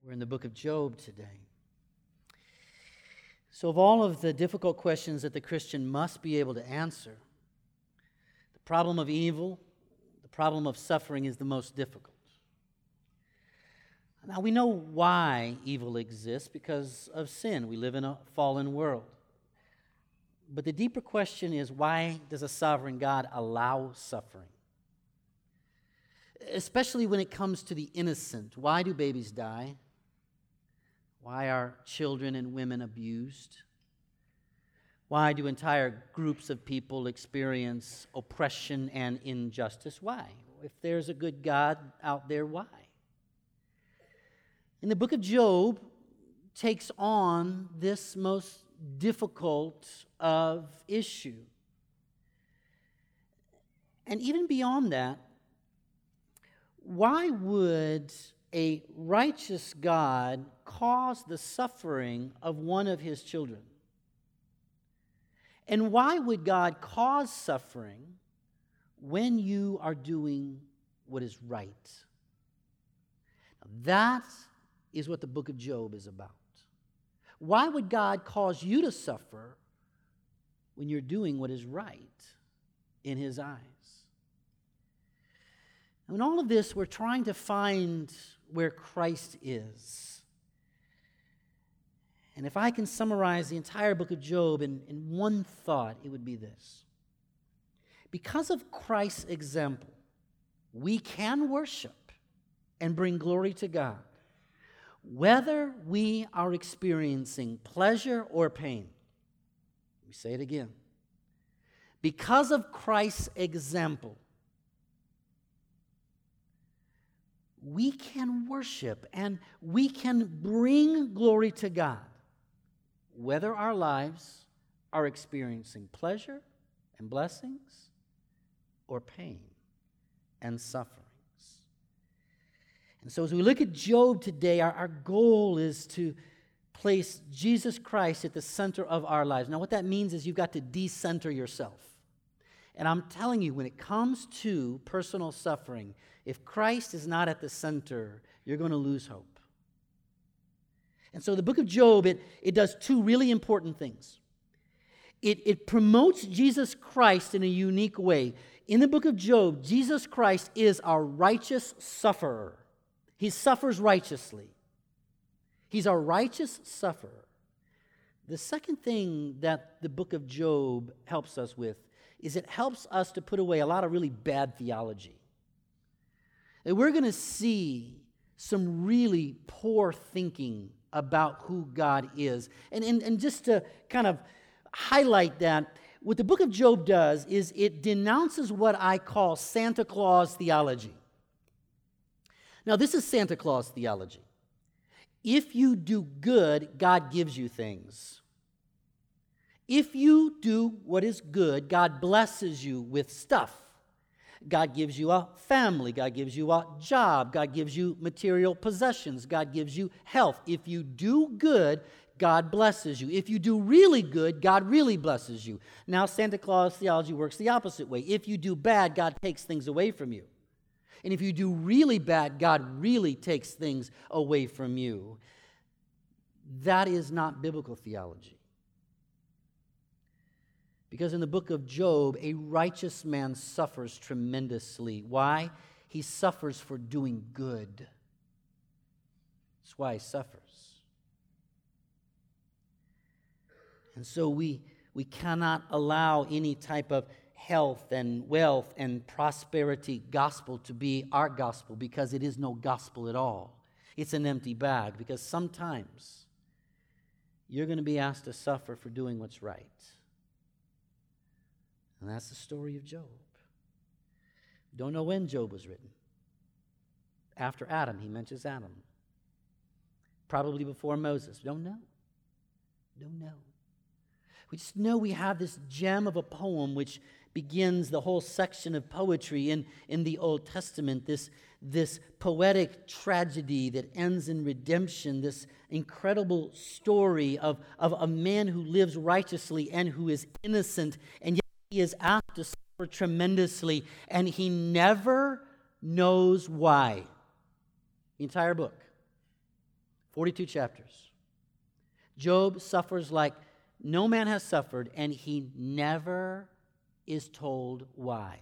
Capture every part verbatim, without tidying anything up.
We're in the book of Job today. So of all of the difficult questions that the Christian must be able to answer, the problem of evil, the problem of suffering is the most difficult. Now we know why evil exists, because of sin. We live in a fallen world. But the deeper question is, why does a sovereign God allow suffering? Especially when it comes to the innocent. Why do babies die? Why are children and women abused? Why do entire groups of people experience oppression and injustice? Why? If there's a good God out there, why? And the book of Job takes on this most difficult of issue. And even beyond that, why would a righteous God cause the suffering of one of his children? And why would God cause suffering when you are doing what is right? Now, that is what the book of Job is about. Why would God cause you to suffer when you're doing what is right in his eyes? And in all of this, we're trying to find where Christ is. And if I can summarize the entire book of Job in, in one thought, it would be this. Because of Christ's example, we can worship and bring glory to God, whether we are experiencing pleasure or pain. Let me say it again. Because of Christ's example, we can worship and we can bring glory to God, whether our lives are experiencing pleasure and blessings or pain and sufferings. And so as we look at Job today, our, our goal is to place Jesus Christ at the center of our lives. Now what that means is you've got to decenter yourself. And I'm telling you, when it comes to personal suffering, if Christ is not at the center, you're going to lose hope. And so the book of Job, it, it does two really important things. It, it promotes Jesus Christ in a unique way. In the book of Job, Jesus Christ is our righteous sufferer. He suffers righteously. He's our righteous sufferer. The second thing that the book of Job helps us with is it helps us to put away a lot of really bad theology. And we're going to see some really poor thinking about who God is. And, and, and just to kind of highlight that, what the book of Job does is it denounces what I call Santa Claus theology. Now, this is Santa Claus theology. If you do good, God gives you things. If you do what is good, God blesses you with stuff. God gives you a family. God gives you a job. God gives you material possessions. God gives you health. If you do good, God blesses you. If you do really good, God really blesses you. Now, Santa Claus theology works the opposite way. If you do bad, God takes things away from you. And if you do really bad, God really takes things away from you. That is not biblical theology. Because in the book of Job, a righteous man suffers tremendously. Why? He suffers for doing good. That's why he suffers. And so we, we cannot allow any type of health and wealth and prosperity gospel to be our gospel, because it is no gospel at all. It's an empty bag, because sometimes you're going to be asked to suffer for doing what's right. And that's the story of Job. Don't know when Job was written. After Adam, he mentions Adam. Probably before Moses. Don't know. Don't know. We just know we have this gem of a poem which begins the whole section of poetry in, in the Old Testament, this, this poetic tragedy that ends in redemption, this incredible story of, of a man who lives righteously and who is innocent, and yet he is asked to suffer tremendously, and he never knows why. The entire book. forty-two chapters. Job suffers like no man has suffered, and he never is told why.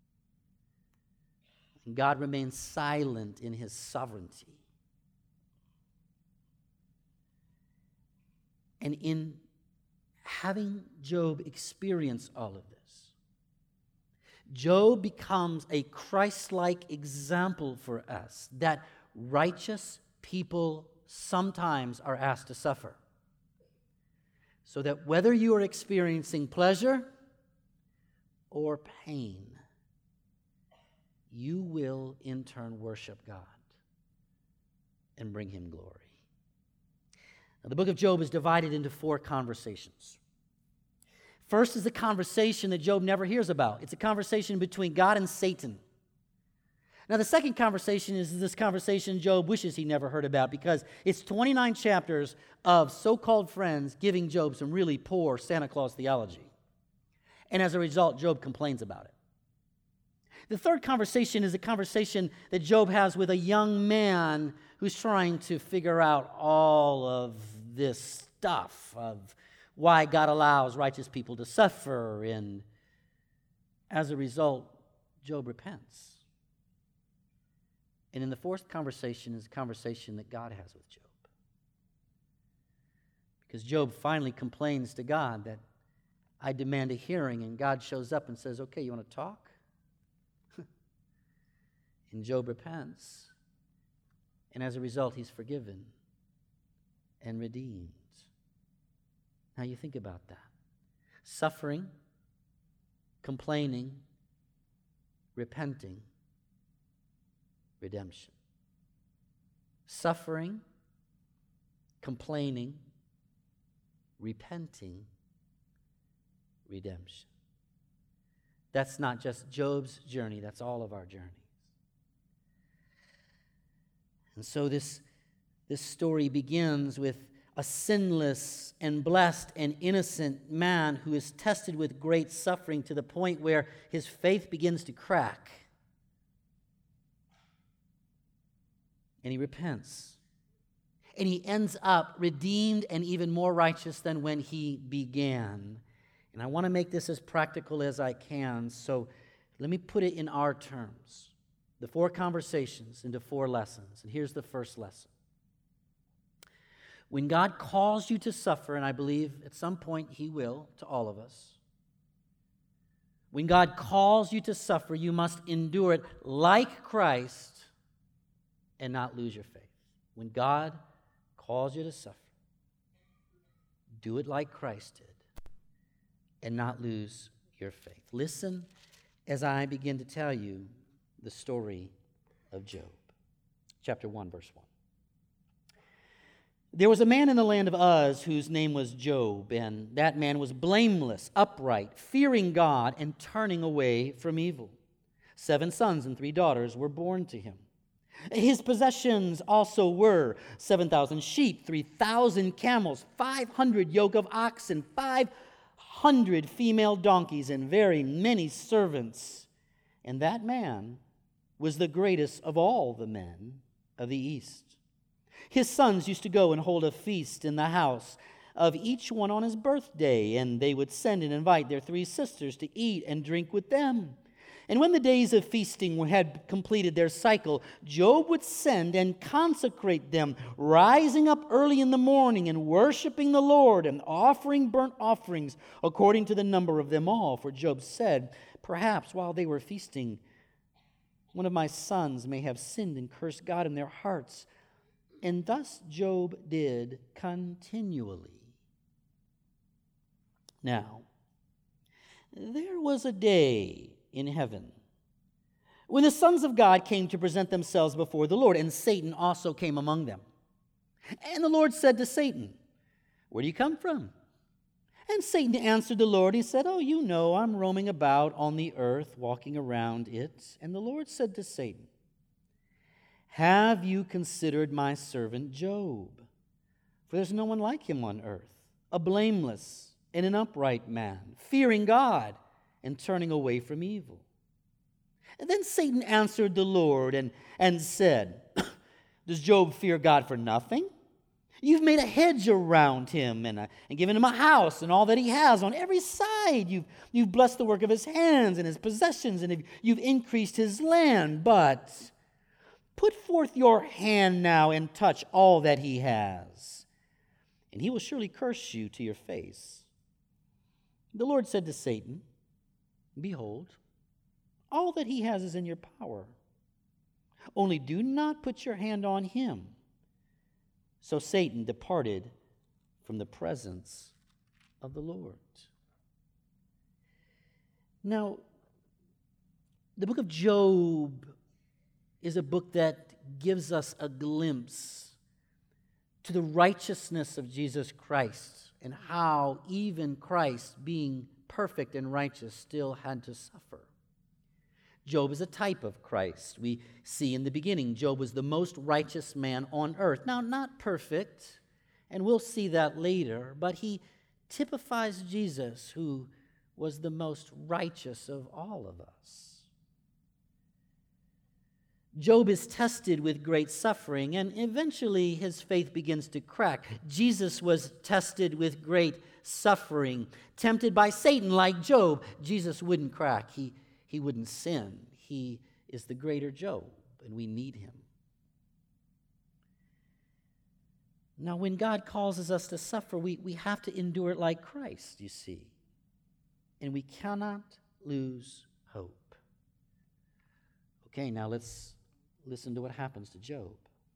And God remains silent in his sovereignty. And in having Job experience all of this, Job becomes a Christ-like example for us that righteous people sometimes are asked to suffer. So that whether you are experiencing pleasure or pain, you will in turn worship God and bring him glory. Now, the book of Job is divided into four conversations. First is the conversation that Job never hears about. It's a conversation between God and Satan. Now, the second conversation is this conversation Job wishes he never heard about, because it's twenty-nine chapters of so-called friends giving Job some really poor Santa Claus theology. And as a result, Job complains about it. The third conversation is a conversation that Job has with a young man who's trying to figure out all of this stuff of why God allows righteous people to suffer, and as a result, Job repents. And in the fourth conversation is a conversation that God has with Job. Because Job finally complains to God that I demand a hearing, and God shows up and says, okay, you want to talk? And Job repents. And as a result, he's forgiven and redeemed. Now you think about that. Suffering, complaining, repenting, redemption. Suffering, complaining, repenting, redemption. That's not just Job's journey, that's all of our journeys. And so this, this story begins with a sinless and blessed and innocent man who is tested with great suffering to the point where his faith begins to crack. And he repents. And he ends up redeemed and even more righteous than when he began. And I want to make this as practical as I can, so let me put it in our terms. The four conversations into four lessons. And here's the first lesson. When God calls you to suffer, and I believe at some point he will to all of us, when God calls you to suffer, you must endure it like Christ and not lose your faith. When God calls you to suffer, do it like Christ did and not lose your faith. Listen as I begin to tell you the story of Job. Chapter one, verse one. There was a man in the land of Uz whose name was Job, and that man was blameless, upright, fearing God, and turning away from evil. Seven sons and three daughters were born to him. His possessions also were seven thousand sheep, three thousand camels, five hundred yoke of oxen, five hundred female donkeys, and very many servants. And that man was the greatest of all the men of the East. His sons used to go and hold a feast in the house of each one on his birthday, and they would send and invite their three sisters to eat and drink with them. And when the days of feasting had completed their cycle, Job would send and consecrate them, rising up early in the morning and worshiping the Lord and offering burnt offerings according to the number of them all. For Job said, perhaps while they were feasting, one of my sons may have sinned and cursed God in their hearts. And thus Job did continually. Now, there was a day in heaven when the sons of God came to present themselves before the Lord, and Satan also came among them. And the Lord said to Satan, where do you come from? And Satan answered the Lord. He said, oh, you know, I'm roaming about on the earth, walking around it. And the Lord said to Satan, have you considered my servant Job? For there's no one like him on earth, a blameless and an upright man, fearing God and turning away from evil. And then Satan answered the Lord and, and said, does Job fear God for nothing? You've made a hedge around him and, uh, and given him a house and all that he has on every side. You've, you've blessed the work of his hands and his possessions, and you've increased his land. But put forth your hand now and touch all that he has, and he will surely curse you to your face. The Lord said to Satan, Behold, all that he has is in your power. Only do not put your hand on him. So Satan departed from the presence of the Lord. Now, the book of Job is a book that gives us a glimpse to the righteousness of Jesus Christ and how even Christ, being perfect and righteous, still had to suffer. Job is a type of Christ. We see in the beginning, Job was the most righteous man on earth. Now, not perfect, and we'll see that later, but he typifies Jesus, who was the most righteous of all of us. Job is tested with great suffering, and eventually his faith begins to crack. Jesus was tested with great suffering, tempted by Satan like Job. Jesus wouldn't crack. He He wouldn't sin. He is the greater Job, and we need him. Now, when God causes us to suffer, we, we have to endure it like Christ, you see. And we cannot lose hope. Okay, now let's listen to what happens to Job.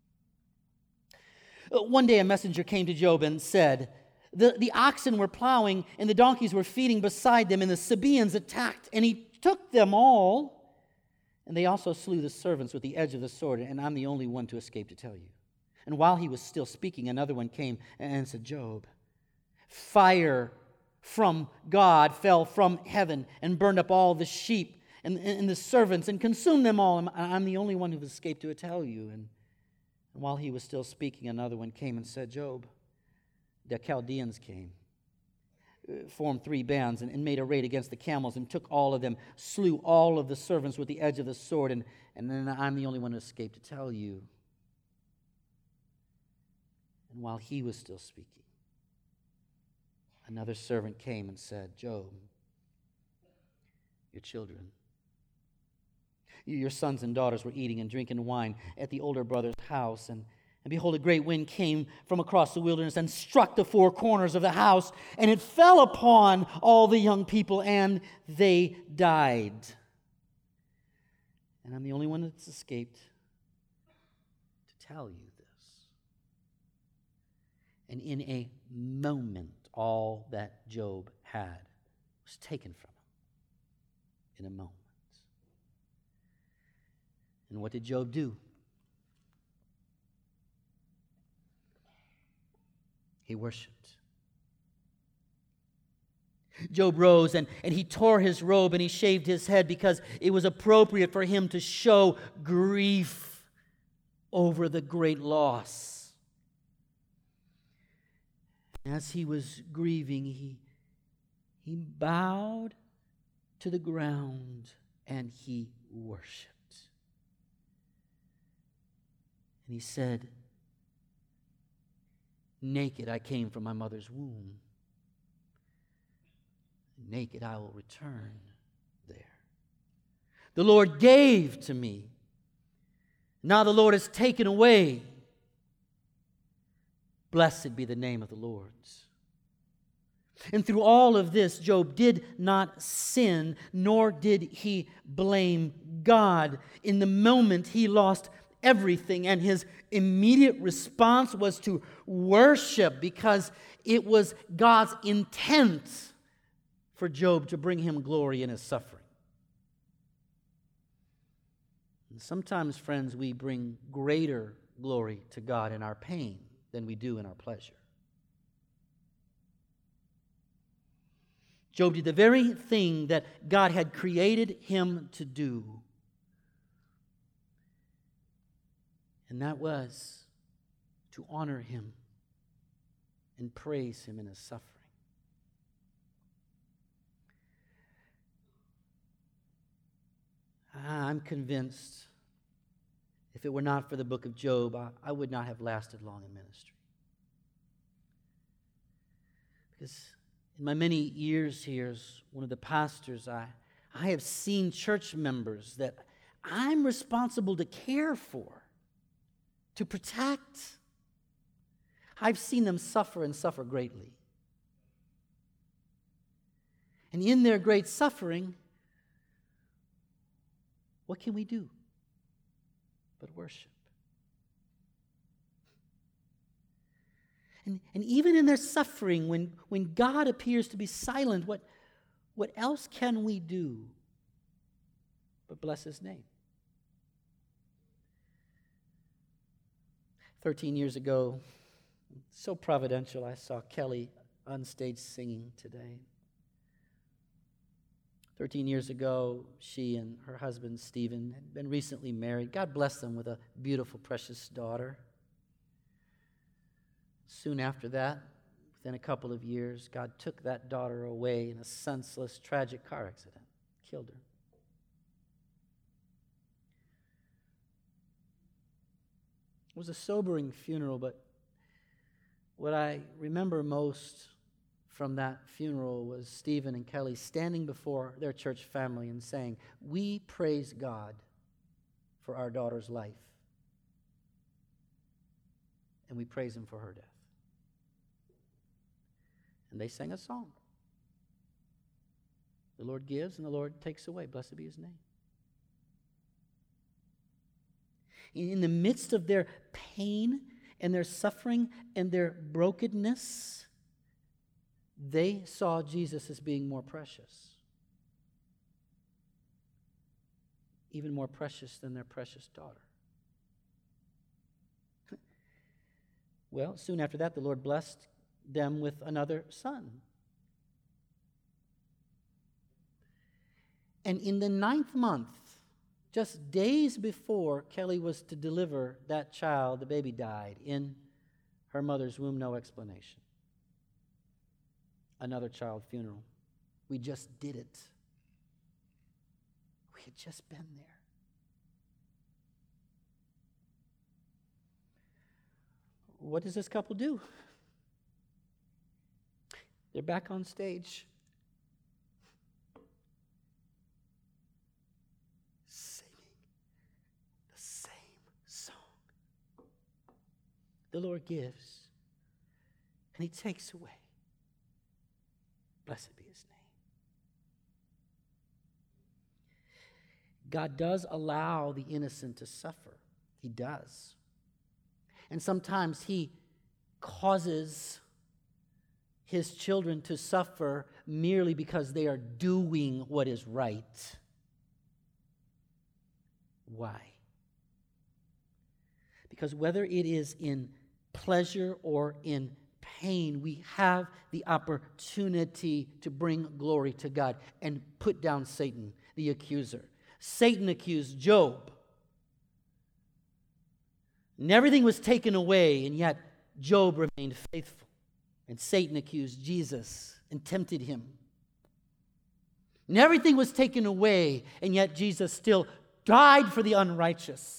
One day a messenger came to Job and said, The, the oxen were plowing and the donkeys were feeding beside them, and the Sabaeans attacked, and he took them all, and they also slew the servants with the edge of the sword, and I'm the only one to escape to tell you. And while he was still speaking, another one came and said, Job, fire from God fell from heaven and burned up all the sheep and, and the servants and consumed them all. And I'm the only one who escaped to tell you. And, and while he was still speaking, another one came and said, Job, the Chaldeans came, formed three bands and, and made a raid against the camels and took all of them, slew all of the servants with the edge of the sword, and, and then I'm the only one who escaped to tell you. And while he was still speaking, another servant came and said, Job, your children, your sons and daughters were eating and drinking wine at the older brother's house, and And behold, a great wind came from across the wilderness and struck the four corners of the house, and it fell upon all the young people, and they died. And I'm the only one that's escaped to tell you this. And in a moment, all that Job had was taken from him. In a moment. And what did Job do? He worshiped. Job rose and, and he tore his robe and he shaved his head because it was appropriate for him to show grief over the great loss. As he was grieving, he, he bowed to the ground and he worshiped. And he said, Naked I came from my mother's womb. Naked I will return there. The Lord gave to me. Now the Lord has taken away. Blessed be the name of the Lord. And through all of this, Job did not sin, nor did he blame God. In the moment, he lost everything, and his immediate response was to worship, because it was God's intent for Job to bring him glory in his suffering. And sometimes, friends, we bring greater glory to God in our pain than we do in our pleasure. Job did the very thing that God had created him to do. And that was to honor him and praise him in his suffering. I'm convinced if it were not for the book of Job, I, I would not have lasted long in ministry. Because in my many years here as one of the pastors, I, I have seen church members that I'm responsible to care for, to protect. I've seen them suffer and suffer greatly. And in their great suffering, what can we do but worship? And, and even in their suffering, when, when God appears to be silent, what, what else can we do but bless His name? Thirteen years ago, so providential, I saw Kelly on stage singing today. Thirteen years ago, she and her husband, Stephen, had been recently married. God bless them with a beautiful, precious daughter. Soon after that, within a couple of years, God took that daughter away in a senseless, tragic car accident, killed her. It was a sobering funeral, but what I remember most from that funeral was Stephen and Kelly standing before their church family and saying, "We praise God for our daughter's life, and we praise Him for her death." And they sang a song. The Lord gives and the Lord takes away. Blessed be His name. In the midst of their pain and their suffering and their brokenness, they saw Jesus as being more precious. Even more precious than their precious daughter. Well, soon after that, the Lord blessed them with another son. And in the ninth month, just days before Kelly was to deliver that child, the baby died in her mother's womb, no explanation. Another child funeral. We just did it. We had just been there. What does this couple do? They're back on stage. The Lord gives, and He takes away. Blessed be His name. God does allow the innocent to suffer. He does. And sometimes He causes His children to suffer merely because they are doing what is right. Why? Because whether it is in pleasure or in pain, we have the opportunity to bring glory to God and put down Satan, the accuser. Satan accused Job. And everything was taken away, and yet Job remained faithful. And Satan accused Jesus and tempted Him. And everything was taken away, and yet Jesus still died for the unrighteous.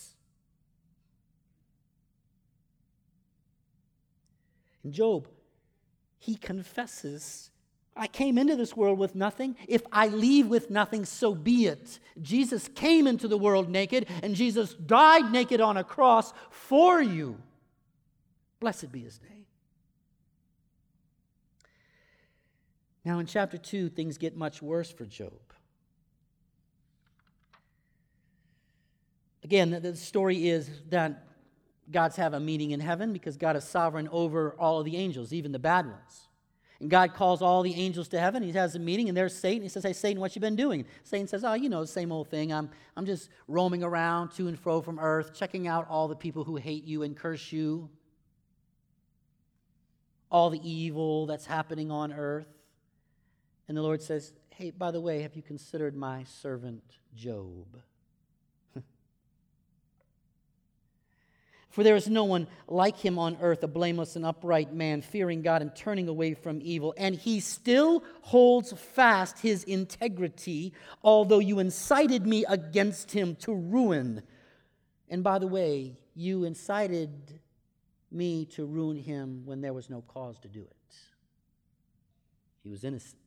And Job, he confesses, I came into this world with nothing. If I leave with nothing, so be it. Jesus came into the world naked, and Jesus died naked on a cross for you. Blessed be His name. Now in chapter two, things get much worse for Job. Again, the story is that God's have a meeting in heaven because God is sovereign over all of the angels, even the bad ones. And God calls all the angels to heaven. He has a meeting, and there's Satan. He says, "Hey, Satan, what you been doing?" Satan says, "Oh, you know, the same old thing. I'm, I'm just roaming around to and fro from earth, checking out all the people who hate you and curse you, all the evil that's happening on earth." And the Lord says, "Hey, by the way, have you considered my servant Job? For there is no one like him on earth, a blameless and upright man, fearing God and turning away from evil. And he still holds fast his integrity, although you incited me against him to ruin. And by the way, you incited me to ruin him when there was no cause to do it." He was innocent.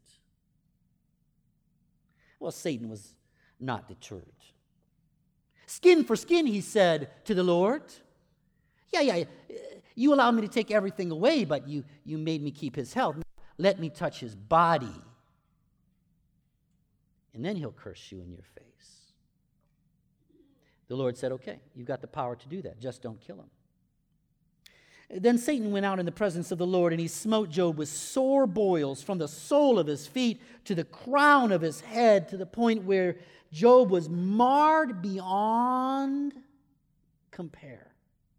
Well, Satan was not deterred. Skin for skin, he said to the Lord. Yeah, yeah, you allowed me to take everything away, but you, you made me keep his health. Let me touch his body. And then he'll curse you in your face. The Lord said, okay, you've got the power to do that. Just don't kill him. Then Satan went out in the presence of the Lord, and he smote Job with sore boils from the sole of his feet to the crown of his head, to the point where Job was marred beyond compare,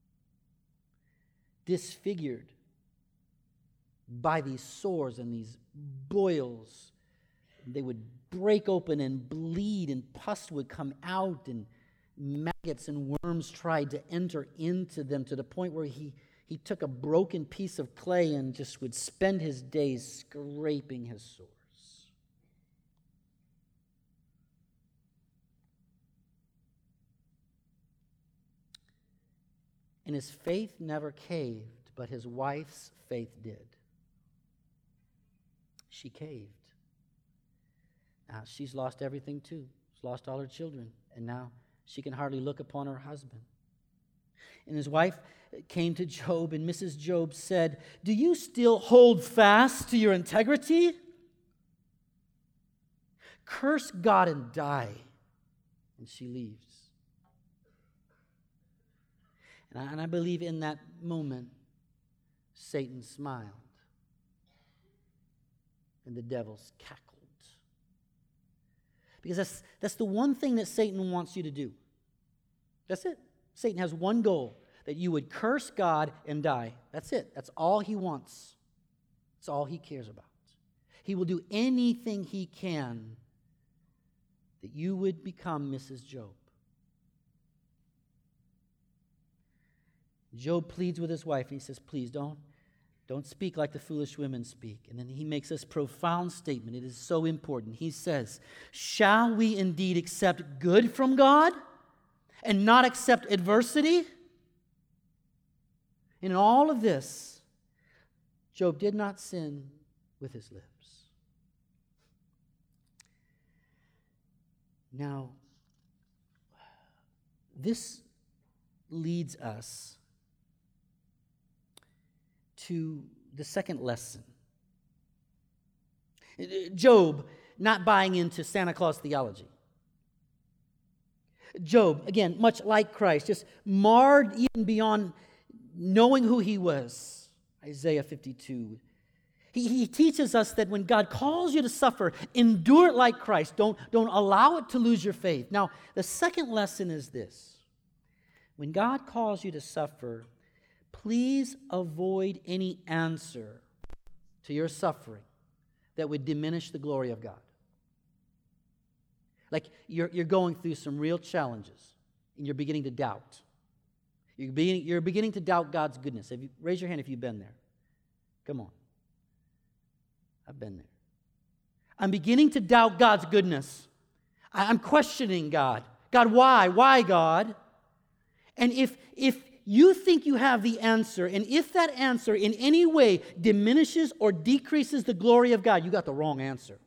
disfigured by these sores and these boils. They would break open and bleed, and pus would come out, and maggots and worms tried to enter into them, to the point where he, he took a broken piece of clay and just would spend his days scraping his sores. And his faith never caved, but his wife's faith did. She caved. Now, she's lost everything too. She's lost all her children, and now she can hardly look upon her husband. And his wife came to Job, and Missus Job said, "Do you still hold fast to your integrity? Curse God and die." And she leaves. And I, and I believe in that moment, Satan smiled, and the devils cackled. Because that's, that's the one thing that Satan wants you to do. That's it. Satan has one goal, that you would curse God and die. That's it. That's all he wants. That's all he cares about. He will do anything he can that you would become Missus Job. Job pleads with his wife, and he says, please don't, don't speak like the foolish women speak. And then he makes this profound statement. It is so important. He says, shall we indeed accept good from God and not accept adversity? In all of this, Job did not sin with his lips. Now, this leads us to the second lesson. Job not buying into Santa Claus theology. Job, again, much like Christ, just marred even beyond knowing who he was. Isaiah fifty-two. He, he teaches us that when God calls you to suffer, endure it like Christ. Don't, don't allow it to lose your faith. Now, the second lesson is this. When God calls you to suffer, please avoid any answer to your suffering that would diminish the glory of God. Like you're, you're going through some real challenges, and you're beginning to doubt. You're beginning, you're beginning to doubt God's goodness. Have you, raise your hand if you've been there. Come on. I've been there. I'm beginning to doubt God's goodness. I'm questioning God. God, why? Why, God? And if, if you think you have the answer, and if that answer in any way diminishes or decreases the glory of God, you got the wrong answer.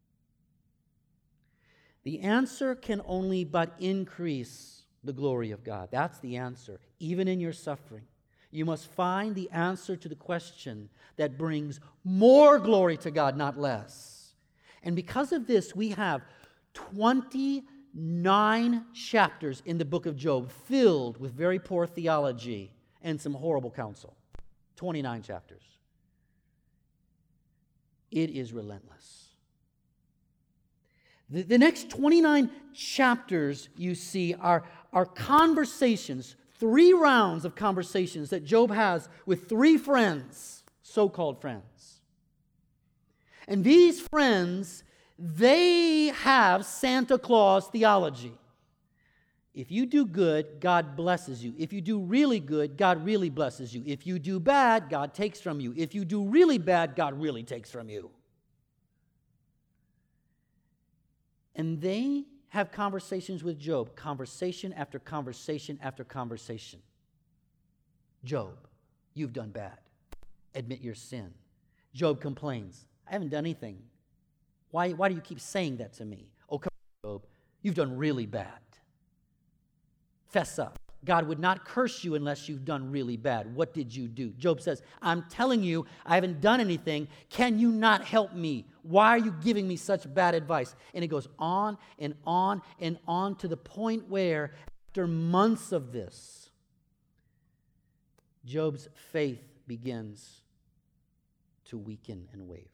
The answer can only but increase the glory of God. That's the answer, even in your suffering. You must find the answer to the question that brings more glory to God, not less. And because of this, we have twenty-nine chapters in the book of Job filled with very poor theology and some horrible counsel. twenty-nine chapters. It is relentless. The, the next twenty-nine chapters, you see, are, are conversations, three rounds of conversations that Job has with three friends, so-called friends. And these friends, they have Santa Claus theology. If you do good, God blesses you. If you do really good, God really blesses you. If you do bad, God takes from you. If you do really bad, God really takes from you. And they have conversations with Job, conversation after conversation after conversation. Job, you've done bad. Admit your sin. Job complains. I haven't done anything. Why, why do you keep saying that to me? Oh, come on, Job. You've done really bad. Fess up. God would not curse you unless you've done really bad. What did you do? Job says, I'm telling you, I haven't done anything. Can you not help me? Why are you giving me such bad advice? And it goes on and on and on to the point where, after months of this, Job's faith begins to weaken and waver.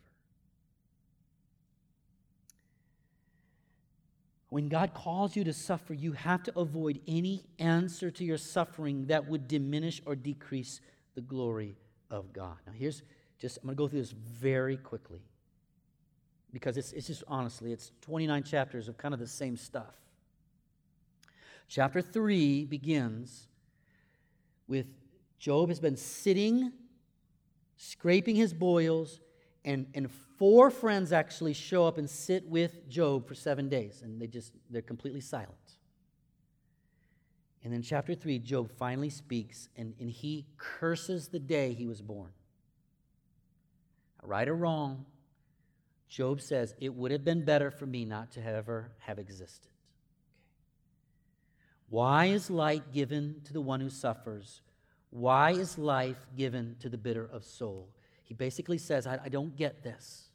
When God calls you to suffer, you have to avoid any answer to your suffering that would diminish or decrease the glory of God. Now here's just, I'm going to go through this very quickly because it's, it's just honestly, it's twenty-nine chapters of kind of the same stuff. Chapter three begins with Job has been sitting, scraping his boils, and, and four friends actually show up and sit with Job for seven days, and they just, they're completely silent. And then chapter three, Job finally speaks, and, and he curses the day he was born. Right or wrong, Job says, it would have been better for me not to ever have existed. Why is light given to the one who suffers? Why is life given to the bitter of soul? He basically says, I, I don't get this.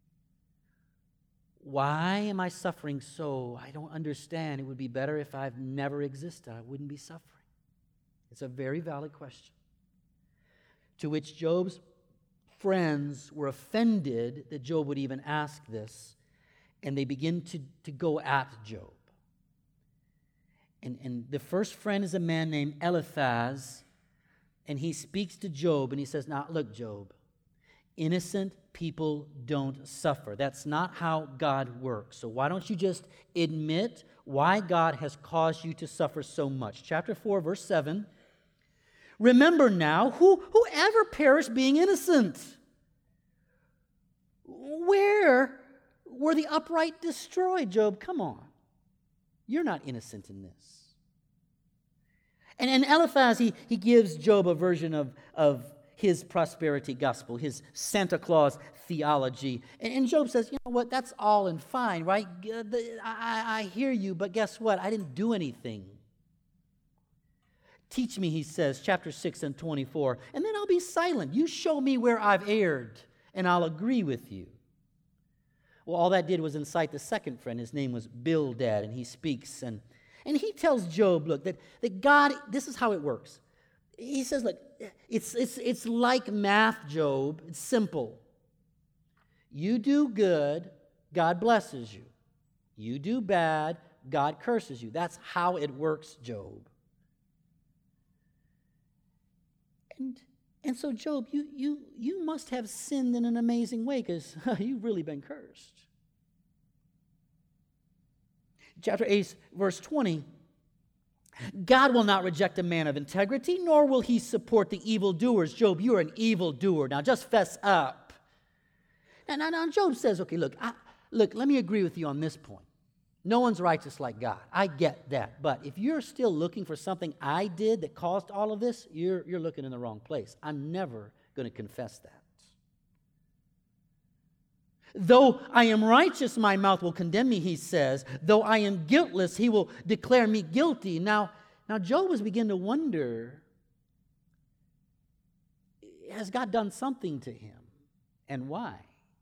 Why am I suffering so? I don't understand. It would be better if I've never existed. I wouldn't be suffering. It's a very valid question. To which Job's friends were offended that Job would even ask this, and they begin to, to go at Job. And, and the first friend is a man named Eliphaz, and he speaks to Job, and he says, now, look, Job, innocent people don't suffer. That's not how God works. So why don't you just admit why God has caused you to suffer so much? Chapter four, verse seven. Remember now, who, whoever perished being innocent? Where were the upright destroyed, Job? Come on. You're not innocent in this. And, and Eliphaz, he, he gives Job a version of, of his prosperity gospel, his Santa Claus theology. And, and Job says, you know what, that's all and fine, right? I, I hear you, but guess what? I didn't do anything. Teach me, he says, chapter six and twenty-four, and then I'll be silent. You show me where I've erred, and I'll agree with you. Well, all that did was incite the second friend. His name was Bildad, and he speaks, and, and he tells Job, look, that, that God, this is how it works. He says, look, it's, it's, it's like math, Job. It's simple. You do good, God blesses you. You do bad, God curses you. That's how it works, Job. And, and so, Job, you, you, you must have sinned in an amazing way because you've really been cursed. Chapter eight, verse twenty. God will not reject a man of integrity, nor will he support the evildoers. Job, you're an evildoer. Now just fess up. And now, now Job says, okay, look, I, look, let me agree with you on this point. No one's righteous like God. I get that. But if you're still looking for something I did that caused all of this, you're, you're looking in the wrong place. I'm never going to confess that. Though I am righteous, my mouth will condemn me, he says. Though I am guiltless, he will declare me guilty. Now, now Job was beginning to wonder, has God done something to him? And why?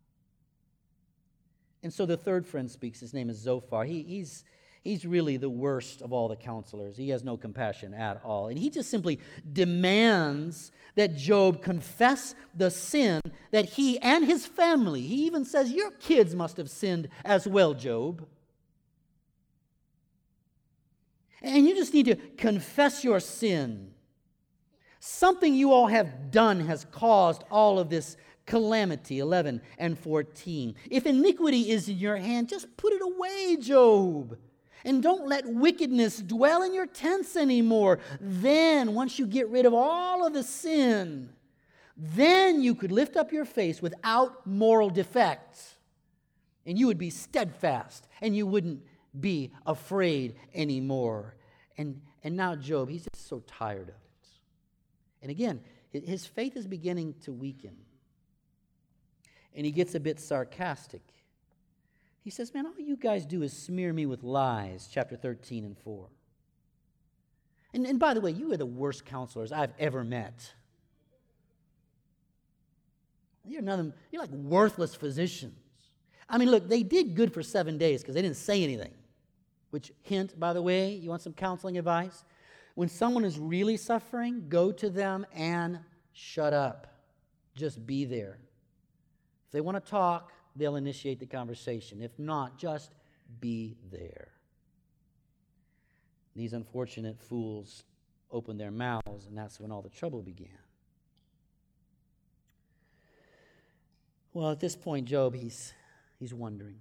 And so the third friend speaks. His name is Zophar. He, he's, he's really the worst of all the counselors. He has no compassion at all. And he just simply demands that Job confess the sin that he and his family, he even says, your kids must have sinned as well, Job. And you just need to confess your sin. Something you all have done has caused all of this calamity, eleven and fourteen. If iniquity is in your hand, just put it away, Job. And don't let wickedness dwell in your tents anymore. Then, once you get rid of all of the sin, then you could lift up your face without moral defects. And you would be steadfast, and you wouldn't be afraid anymore. And, and now Job, he's just so tired of it. And again, his faith is beginning to weaken. And he gets a bit sarcastic. He says, man, all you guys do is smear me with lies, chapter thirteen and four. And, and by the way, you are the worst counselors I've ever met. You're, none, you're like worthless physicians. I mean, look, they did good for seven days because they didn't say anything. Which, hint, by the way, you want some counseling advice? When someone is really suffering, go to them and shut up. Just be there. If they want to talk, they'll initiate the conversation. If not, just be there. These unfortunate fools opened their mouths, and that's when all the trouble began. Well, at this point, Job, he's, he's wondering.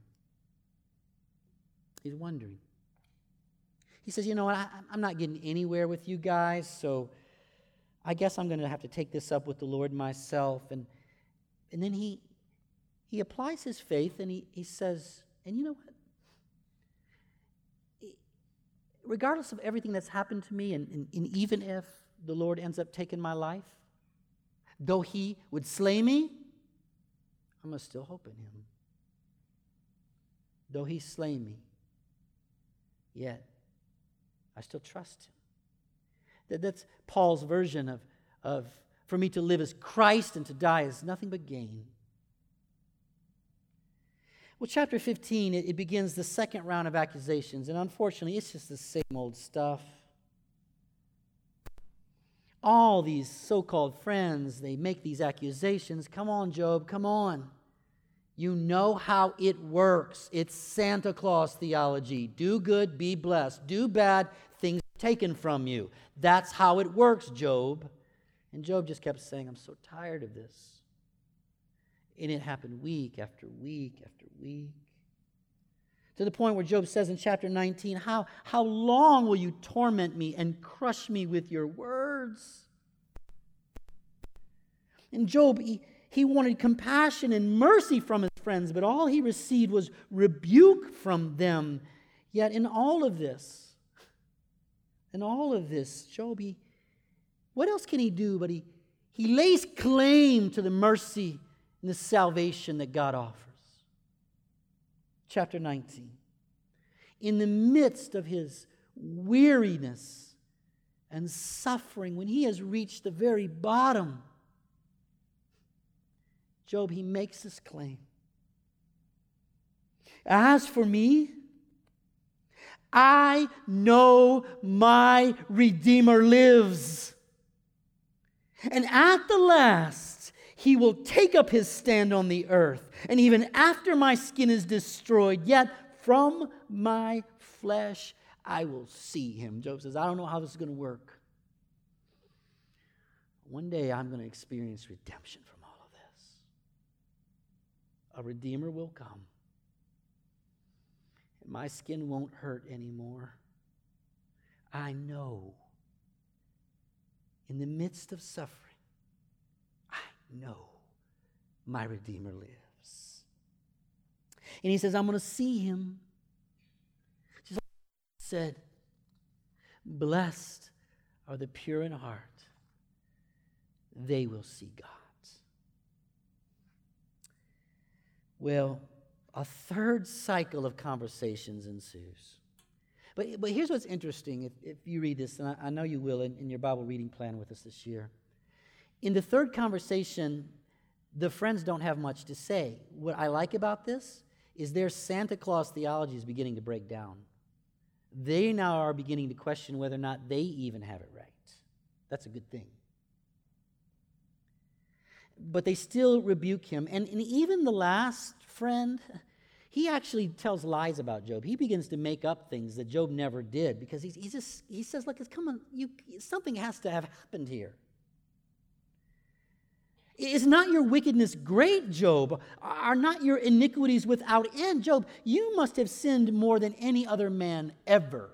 He's wondering. He says, you know what, I, I'm not getting anywhere with you guys, so I guess I'm going to have to take this up with the Lord myself. And, and then he, he applies his faith, and he, he says, and you know what? Regardless of everything that's happened to me, and, and, and even if the Lord ends up taking my life, though he would slay me, I'm going to still hope in him. Though he slay me, yet I still trust him. That, that's Paul's version of, of, for me to live as Christ and to die is nothing but gain. Well, chapter fifteen, it, it begins the second round of accusations, and unfortunately, it's just the same old stuff. All these so-called friends, they make these accusations. Come on, Job, come on. You know how it works. It's Santa Claus theology. Do good, be blessed. Do bad, things taken from you. That's how it works, Job. And Job just kept saying, I'm so tired of this. And it happened week after week after week. To the point where Job says in chapter nineteen, How, how long will you torment me and crush me with your words? And Job, he, he wanted compassion and mercy from his friends, but all he received was rebuke from them. Yet in all of this, in all of this, Job, he, what else can he do? But he, he lays claim to the mercy and the salvation that God offers. Chapter nineteen. In the midst of his weariness and suffering, when he has reached the very bottom, Job, he makes this claim. As for me, I know my Redeemer lives. And at the last, he will take up his stand on the earth. And even after my skin is destroyed, yet from my flesh I will see him. Job says, I don't know how this is going to work. One day I'm going to experience redemption from all of this. A Redeemer will come. And my skin won't hurt anymore. I know in the midst of suffering, I know my Redeemer lives. And he says, I'm going to see him. Just like he said, blessed are the pure in heart. They will see God. Well, a third cycle of conversations ensues. But, but here's what's interesting. If, if you read this, and I, I know you will in, in your Bible reading plan with us this year. In the third conversation, the friends don't have much to say. What I like about this is their Santa Claus theology is beginning to break down. They now are beginning to question whether or not they even have it right. That's a good thing. But they still rebuke him. And, and even the last friend, he actually tells lies about Job. He begins to make up things that Job never did because he's, he's just, he says, look, come on, you, something has to have happened here. Is not your wickedness great, Job? Are not your iniquities without end? Job, you must have sinned more than any other man ever.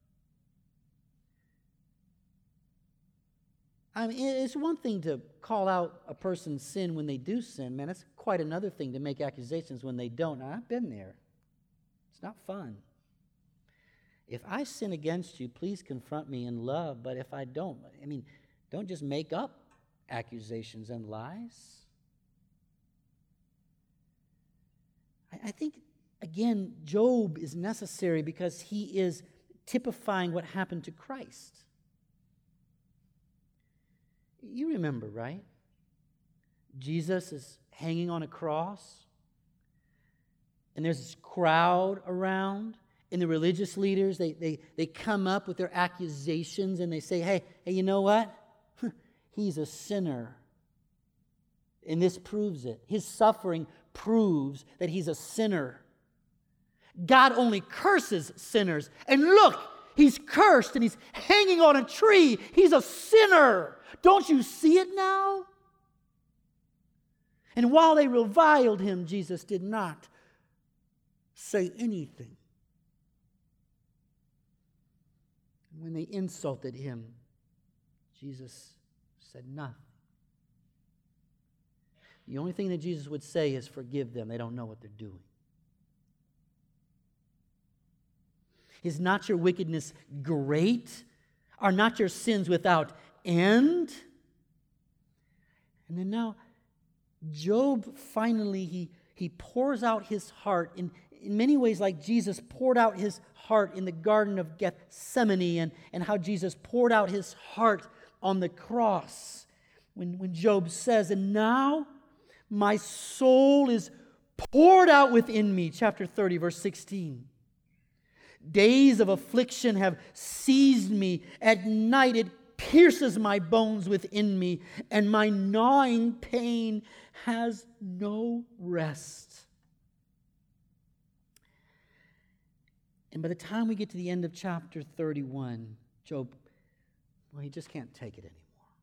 I mean, it's one thing to call out a person's sin when they do sin, man. It's quite another thing to make accusations when they don't. Now, I've been there. It's not fun. If I sin against you, please confront me in love. But if I don't, I mean, don't just make up accusations and lies. I think, again, Job is necessary because he is typifying what happened to Christ. You remember, right? Jesus is hanging on a cross, and there's this crowd around, and the religious leaders, they, they, they come up with their accusations, and they say, hey, hey, you know what? He's a sinner. And this proves it. His suffering proves that he's a sinner. God only curses sinners. And look, he's cursed and he's hanging on a tree. He's a sinner. Don't you see it now? And while they reviled him, Jesus did not say anything. When they insulted him, Jesus said nothing. The only thing that Jesus would say is, forgive them. They don't know what they're doing. Is not your wickedness great? Are not your sins without end? And then now, Job finally, he, he pours out his heart in, in many ways like Jesus poured out his heart in the Garden of Gethsemane, and, and how Jesus poured out his heart on the cross. When, when Job says, and now my soul is poured out within me, chapter thirty, verse sixteen. Days of affliction have seized me. At night it pierces my bones within me, and my gnawing pain has no rest. And by the time we get to the end of chapter thirty-one, Job, well, he just can't take it anymore.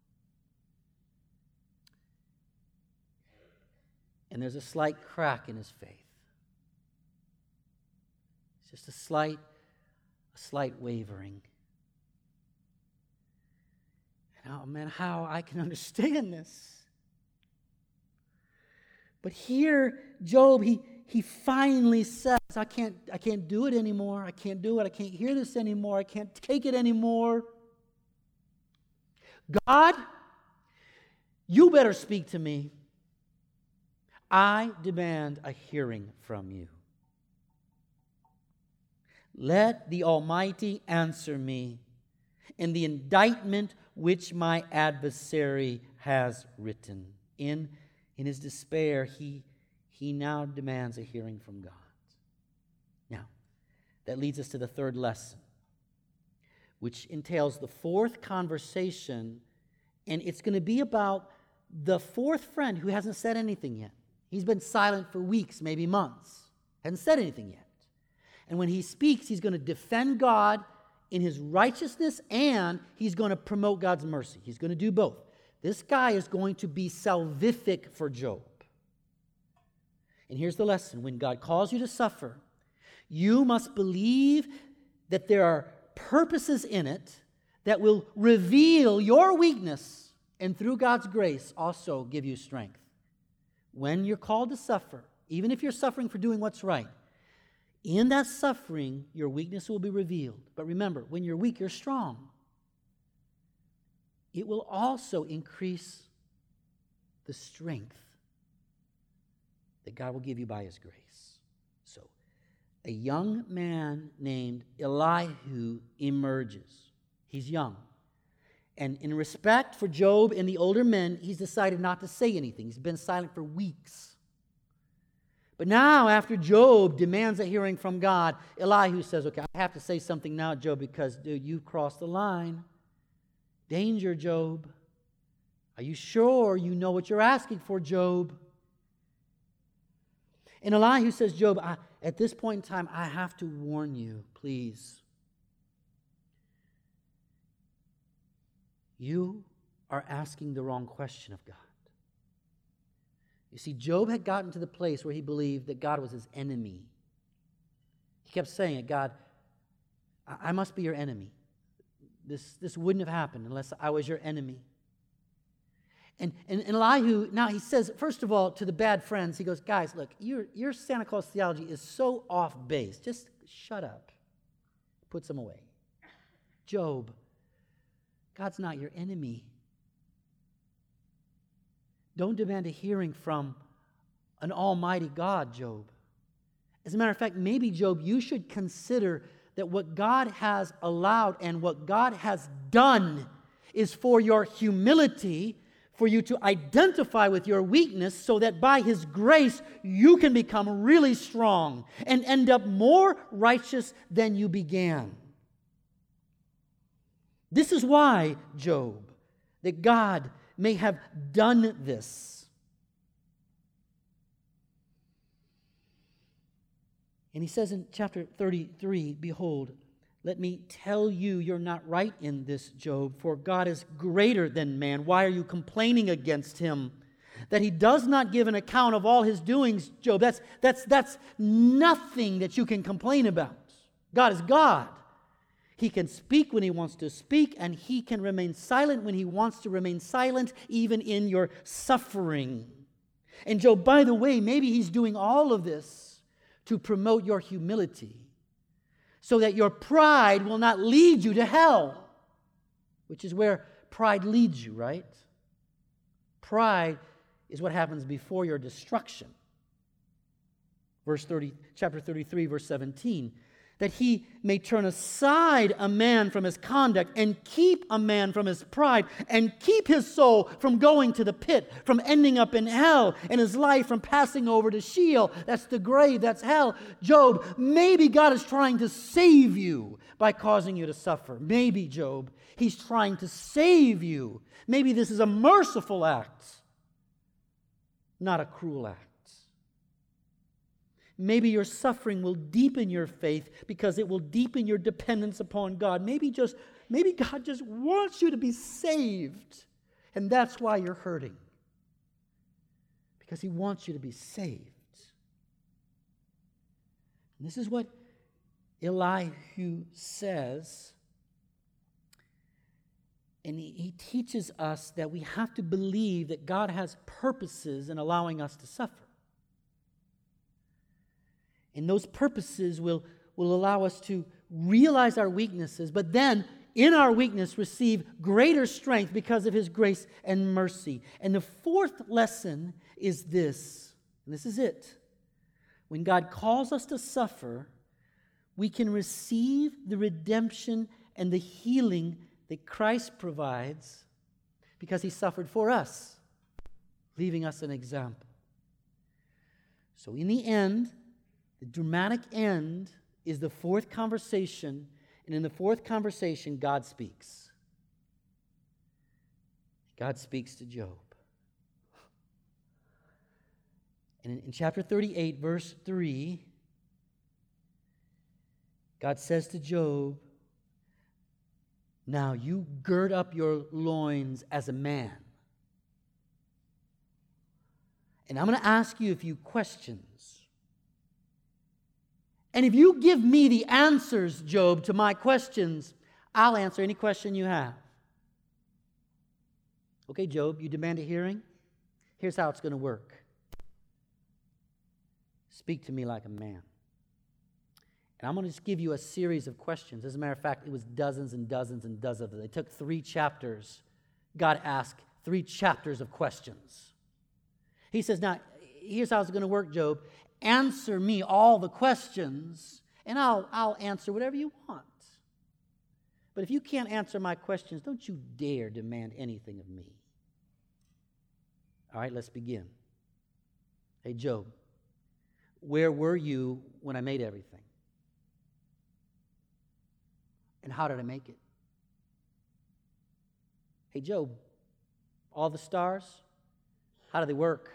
And there's a slight crack in his faith. It's just a slight, a slight wavering. And oh man, how I can understand this. But here, Job, he, he finally says, I can't, I can't do it anymore. I can't do it. I can't hear this anymore. I can't take it anymore. God, you better speak to me. I demand a hearing from you. Let the Almighty answer me in the indictment which my adversary has written. In, in his despair, he, he now demands a hearing from God. Now, that leads us to the third lesson, which entails the fourth conversation, and it's going to be about the fourth friend who hasn't said anything yet. He's been silent for weeks, maybe months. Hasn't said anything yet. And when he speaks, he's going to defend God in his righteousness, and he's going to promote God's mercy. He's going to do both. This guy is going to be salvific for Job. And here's the lesson. When God calls you to suffer, you must believe that there are purposes in it that will reveal your weakness, and through God's grace also give you strength. When you're called to suffer, even if you're suffering for doing what's right, in that suffering, your weakness will be revealed. But remember, when you're weak, you're strong. It will also increase the strength that God will give you by His grace. So, a young man named Elihu emerges. He's young. And in respect for Job and the older men, he's decided not to say anything. He's been silent for weeks. But now, after Job demands a hearing from God, Elihu says, okay, I have to say something now, Job, because, dude, you've crossed the line. Danger, Job. Are you sure you know what you're asking for, Job? And Elihu says, Job, I, at this point in time, I have to warn you, please. You are asking the wrong question of God. You see, Job had gotten to the place where he believed that God was his enemy. He kept saying it, God, I must be your enemy. This, this wouldn't have happened unless I was your enemy. And, and, and Elihu, now he says, first of all, to the bad friends, he goes, guys, look, your, your Santa Claus theology is so off base. Just shut up. Puts them away. Job, God's not your enemy. Don't demand a hearing from an almighty God, Job. As a matter of fact, maybe, Job, you should consider that what God has allowed and what God has done is for your humility, for you to identify with your weakness so that by His grace you can become really strong and end up more righteous than you began. This is why, Job, that God may have done this. And he says in chapter thirty-three, behold, let me tell you, you're not right in this, Job, for God is greater than man. Why are you complaining against Him? That He does not give an account of all His doings, Job. That's, that's, that's nothing that you can complain about. God is God. He can speak when He wants to speak, and He can remain silent when He wants to remain silent, even in your suffering. And Job, by the way, maybe He's doing all of this to promote your humility, so that your pride will not lead you to hell, which is where pride leads you, right? Pride is what happens before your destruction. Verse thirty, chapter thirty-three, verse seventeen. That He may turn aside a man from his conduct and keep a man from his pride and keep his soul from going to the pit, from ending up in hell, and his life from passing over to Sheol. That's the grave, that's hell. Job, maybe God is trying to save you by causing you to suffer. Maybe, Job, He's trying to save you. Maybe this is a merciful act, not a cruel act. Maybe your suffering will deepen your faith because it will deepen your dependence upon God. Maybe just, maybe God just wants you to be saved, and that's why you're hurting. Because He wants you to be saved. And this is what Elihu says. And he, he teaches us that we have to believe that God has purposes in allowing us to suffer. And those purposes will, will allow us to realize our weaknesses, but then in our weakness receive greater strength because of His grace and mercy. And the fourth lesson is this, and this is it. When God calls us to suffer, we can receive the redemption and the healing that Christ provides because He suffered for us, leaving us an example. So in the end, the dramatic end is the fourth conversation, and in the fourth conversation, God speaks. God speaks to Job. And in, in chapter thirty-eight, verse three, God says to Job, "Now you gird up your loins as a man." And I'm going to ask you a few questions. And if you give me the answers, Job, to my questions, I'll answer any question you have. Okay, Job, you demand a hearing? Here's how it's going to work. Speak to me like a man. And I'm going to just give you a series of questions. As a matter of fact, it was dozens and dozens and dozens of them. They took three chapters. God asked three chapters of questions. He says, now, here's how it's going to work, Job. Answer me all the questions, and I'll, I'll answer whatever you want. But if you can't answer my questions, don't you dare demand anything of me. All right, let's begin. Hey, Job, where were you when I made everything? And how did I make it? Hey, Job, all the stars, how do they work?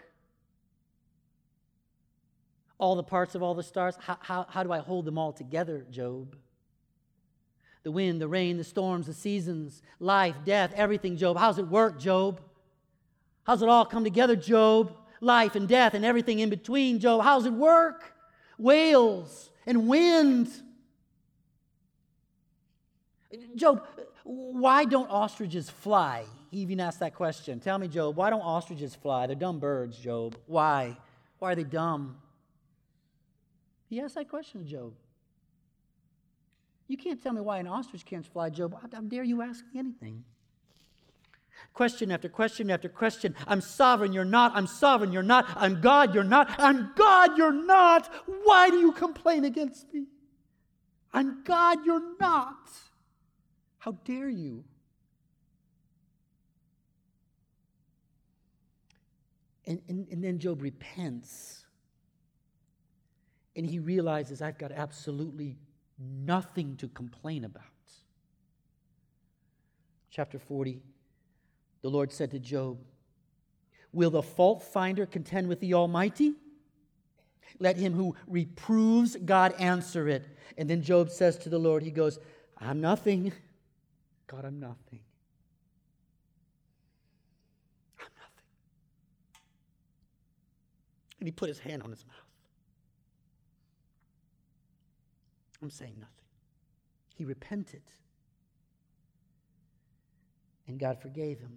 All the parts of all the stars, how, how, how do I hold them all together, Job? The wind, the rain, the storms, the seasons, life, death, everything, Job. How's it work, Job? How's it all come together, Job? Life and death and everything in between, Job. How's it work? Whales and wind. Job, why don't ostriches fly? He even asked that question. Tell me, Job, why don't ostriches fly? They're dumb birds, Job. Why? Why are they dumb? He asked that question to Job. You can't tell me why an ostrich can't fly, Job. How dare you ask me anything? Question after question after question. I'm sovereign, you're not. I'm sovereign, you're not. I'm God, you're not. I'm God, you're not. Why do you complain against me? I'm God, you're not. How dare you? And, and, and then Job repents. And he realizes, I've got absolutely nothing to complain about. Chapter forty, the Lord said to Job, will the fault finder contend with the Almighty? Let him who reproves God answer it. And then Job says to the Lord, he goes, I'm nothing. God, I'm nothing. I'm nothing. And he put his hand on his mouth. I'm saying nothing. He repented. And God forgave him.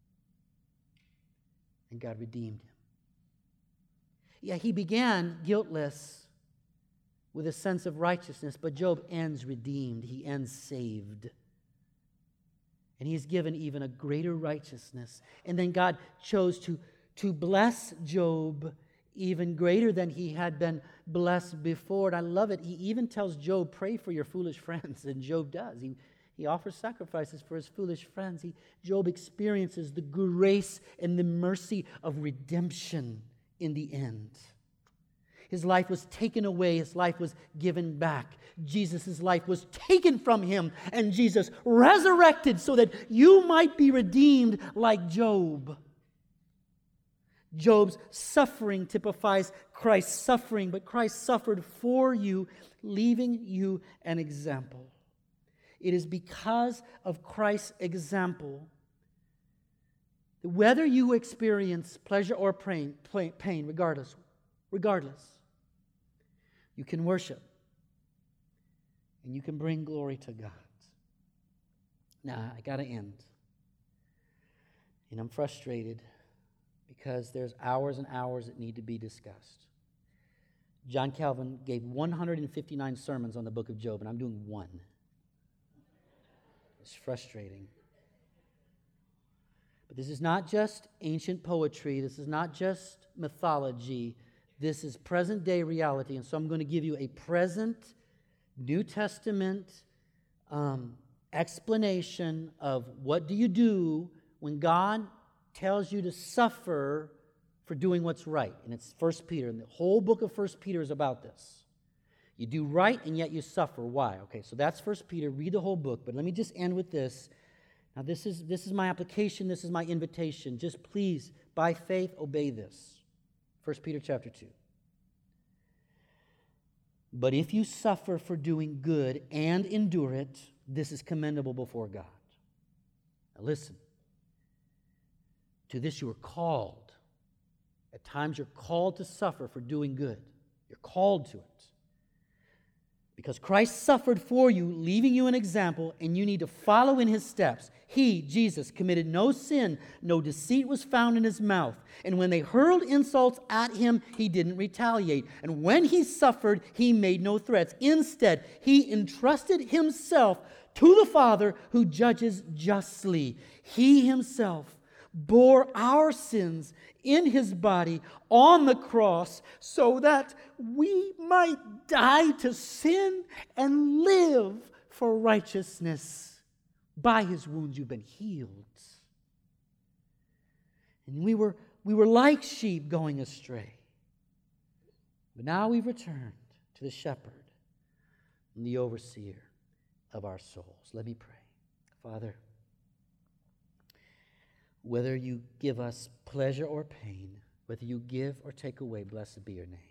And God redeemed him. Yeah, he began guiltless with a sense of righteousness, but Job ends redeemed. He ends saved. And he's given even a greater righteousness. And then God chose to, to bless Job even greater than he had been blessed before. And I love it. He even tells Job, pray for your foolish friends. And Job does. He, he offers sacrifices for his foolish friends. He, Job experiences the grace and the mercy of redemption in the end. His life was taken away. His life was given back. Jesus' life was taken from him. And Jesus resurrected so that you might be redeemed like Job. Job's suffering typifies Christ's suffering, but Christ suffered for you, leaving you an example. It is because of Christ's example that whether you experience pleasure or pain, pain, regardless, regardless, you can worship and you can bring glory to God. Now, I got to end. And I'm frustrated because there's hours and hours that need to be discussed. John Calvin gave one hundred fifty-nine sermons on the book of Job, and I'm doing one. It's frustrating. But this is not just ancient poetry. This is not just mythology. This is present-day reality. And so I'm going to give you a present New Testament um, explanation of what do you do when God tells you to suffer for doing what's right. And it's First Peter. And the whole book of First Peter is about this. You do right and yet you suffer. Why? Okay, so that's First Peter. Read the whole book. But let me just end with this. Now, this is, this is my application. This is my invitation. Just please, by faith, obey this. First Peter chapter two. But if you suffer for doing good and endure it, this is commendable before God. Now listen. To this you are called. At times you're called to suffer for doing good. You're called to it. Because Christ suffered for you, leaving you an example, and you need to follow in his steps. He, Jesus, committed no sin. No deceit was found in his mouth. And when they hurled insults at him, he didn't retaliate. And when he suffered, he made no threats. Instead, he entrusted himself to the Father who judges justly. He himself bore our sins in his body on the cross so that we might die to sin and live for righteousness. By his wounds you've been healed. And we were, we were like sheep going astray. But now we've returned to the shepherd and the overseer of our souls. Let me pray. Father, whether you give us pleasure or pain, whether you give or take away, blessed be your name.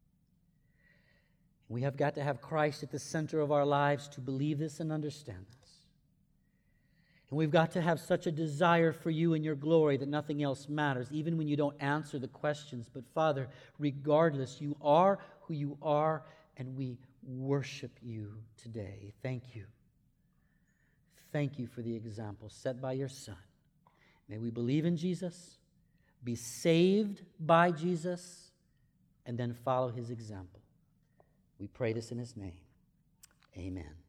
We have got to have Christ at the center of our lives to believe this and understand this. And we've got to have such a desire for you and your glory that nothing else matters, even when you don't answer the questions. But Father, regardless, you are who you are, and we worship you today. Thank you. Thank you for the example set by your Son. May we believe in Jesus, be saved by Jesus, and then follow his example. We pray this in his name. Amen.